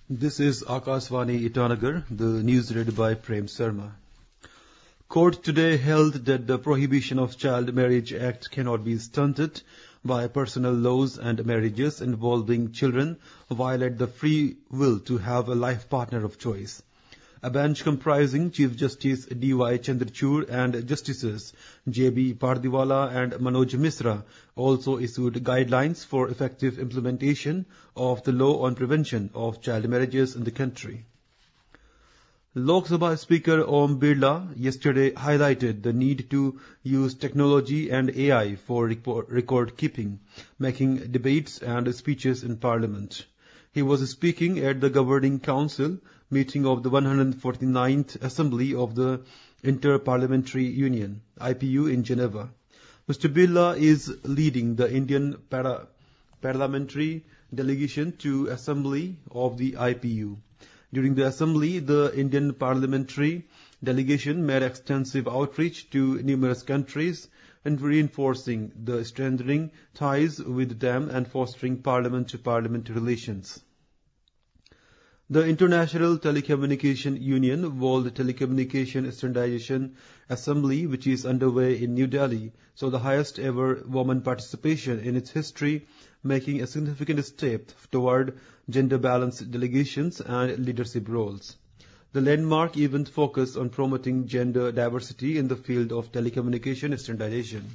This is Akashvani Itanagar, the news read by Prem Sharma. Court today held that the Prohibition of Child Marriage Act cannot be stunted by personal laws, and marriages involving children violate the free will to have a life partner of choice. A bench comprising Chief Justice D.Y. Chandrachud and Justices J.B. Pardiwala and Manoj Misra also issued guidelines for effective implementation of the law on prevention of child marriages in the country. Lok Sabha Speaker Om Birla yesterday highlighted the need to use technology and AI for record keeping, making debates and speeches in Parliament. He was speaking at the Governing Council meeting of the 149th Assembly of the Inter-Parliamentary Union, IPU, in Geneva. Mr. Birla is leading the Indian parliamentary delegation to Assembly of the IPU. During the Assembly, the Indian parliamentary delegation made extensive outreach to numerous countries and reinforcing the strengthening ties with them and fostering parliament-to-parliament relations. The International Telecommunication Union World Telecommunication Standardization Assembly, which is underway in New Delhi, saw the highest ever woman participation in its history, making a significant step toward gender-balanced delegations and leadership roles. The landmark event focused on promoting gender diversity in the field of telecommunication standardization.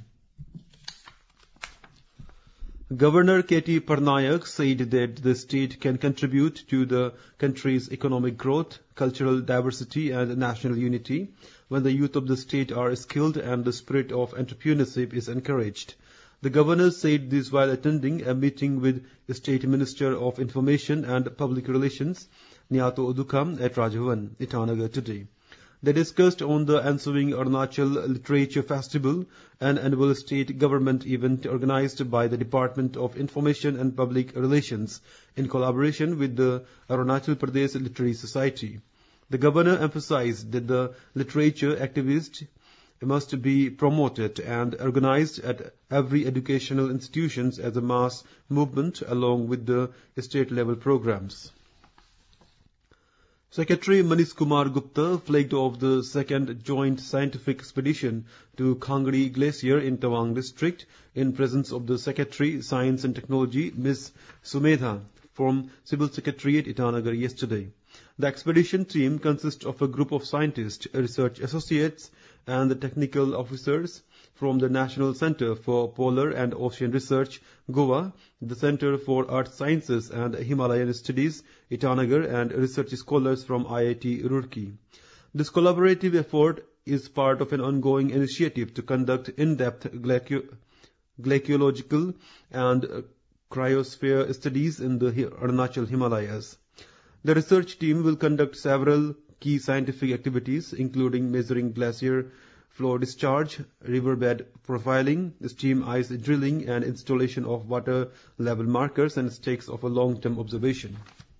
Governor K.T. Parnayak said that the state can contribute to the country's economic growth, cultural diversity and national unity when the youth of the state are skilled and the spirit of entrepreneurship is encouraged. The governor said this while attending a meeting with the State Minister of Information and Public Relations, Nyato Udukam, at Rajbhavan, Itanagar today. They discussed on the ensuing Arunachal Literature Festival, an annual state government event organized by the Department of Information and Public Relations in collaboration with the Arunachal Pradesh Literary Society. The governor emphasized that the literature activists must be promoted and organized at every educational institutions as a mass movement along with the state-level programs. Secretary Manish Kumar Gupta flagged off the second joint scientific expedition to Khangri Glacier in Tawang district in presence of the Secretary, Science and Technology, Ms. Sumedha, from Civil Secretariat Itanagar yesterday. The expedition team consists of a group of scientists, research associates, and the technical officers from the National Center for Polar and Ocean Research, Goa, the Center for Earth Sciences and Himalayan Studies, Itanagar, and research scholars from IIT Roorkee. This collaborative effort is part of an ongoing initiative to conduct in-depth glaciological and cryosphere studies in the Arunachal Himalayas. The research team will conduct several key scientific activities, including measuring glacier flow discharge, riverbed profiling, stream ice drilling, and installation of water level markers and stakes of a long-term observation.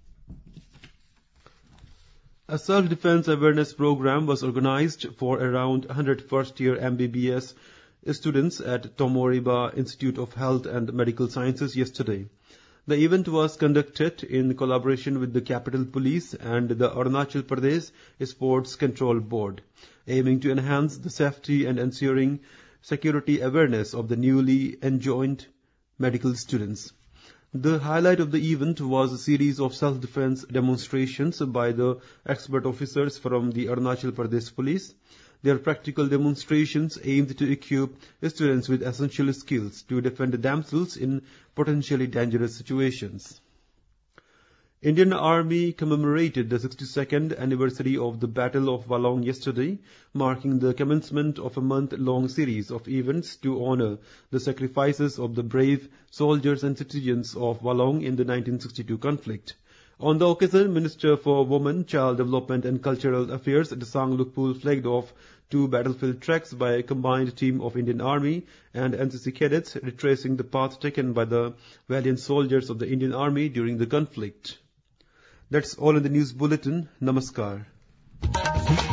A self-defense awareness program was organized for around 100 first-year MBBS students at Tomoriba Institute of Health and Medical Sciences yesterday. The event was conducted in collaboration with the Capital Police and the Arunachal Pradesh Sports Control Board, aiming to enhance the safety and ensuring security awareness of the newly enjoined medical students. The highlight of the event was a series of self-defense demonstrations by the expert officers from the Arunachal Pradesh Police. Their practical demonstrations aimed to equip students with essential skills to defend themselves in potentially dangerous situations. Indian Army commemorated the 62nd anniversary of the Battle of Walong yesterday, marking the commencement of a month-long series of events to honor the sacrifices of the brave soldiers and citizens of Walong in the 1962 conflict. On the occasion, Minister for Women, Child Development and Cultural Affairs, Desang Lukpul, flagged off 2 battlefield tracks by a combined team of Indian Army and NCC cadets, retracing the path taken by the valiant soldiers of the Indian Army during the conflict. That's all in the news bulletin. Namaskar.